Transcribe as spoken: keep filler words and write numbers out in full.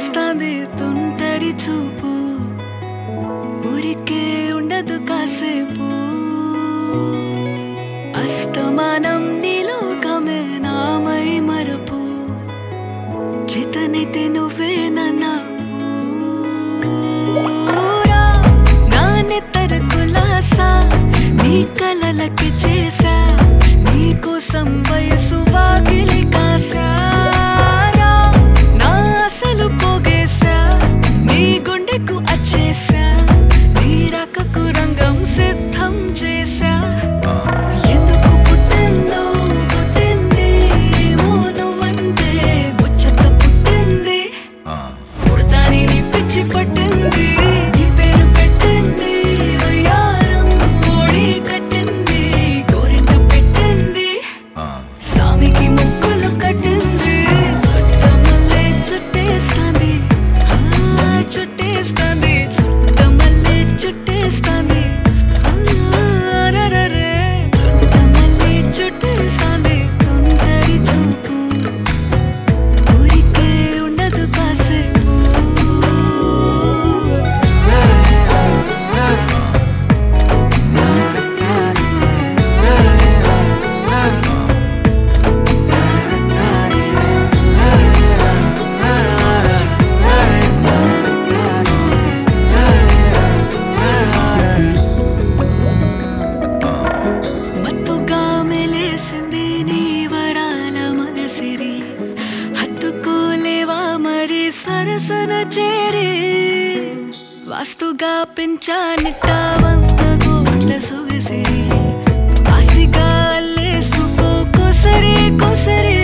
చుట్టేస్తాంది తుంటరి చూపు ఊరికే ఉండదు కాసేపు అస్తమానం నీలోకమే నామై మరపు చేతనైతే నువ్వే నన్నా నా నెత్తర కులాసా నీ కలలకి చేసా నీ కోసం వయసు వాకిలి కాసా నా అసలు పోగేసా నీ గుండెకు అచ్చేసా నీ రకకు రంగం సిద్ధం చేసా ఎందుకు పుట్టిందో పుట్టింది ఏమో నువ్వంటే ముచ్చట పుట్టింది పుడతాని నీ పిచ్చి పట్టింది నీ పేరు పెట్టింది వయ్యారం ఓడి కట్టింది గోరింట పెట్టింది సామికి ముక్కులు కట్టింది చుట్టమల్లే చుట్టేస్తాంది చుట్టేస్తాంది చుట్టమల్లే చుట్టేస్తాంది అరరరే చుట్టమల్లే చుట్టేస్తాంది తుంటరి చూపు ఊరికే ఉండదు కాసేపు మత్తుగా మెలేసింది నీ వరాల మగసిరి హత్తుకోలేవా మరి సరసన చేరి వాస్తుగా పెంచానిట్ట వంద కోట్ల సొగసిరి ఆస్తిగా అల్లేసుకో కొసరి కొసరి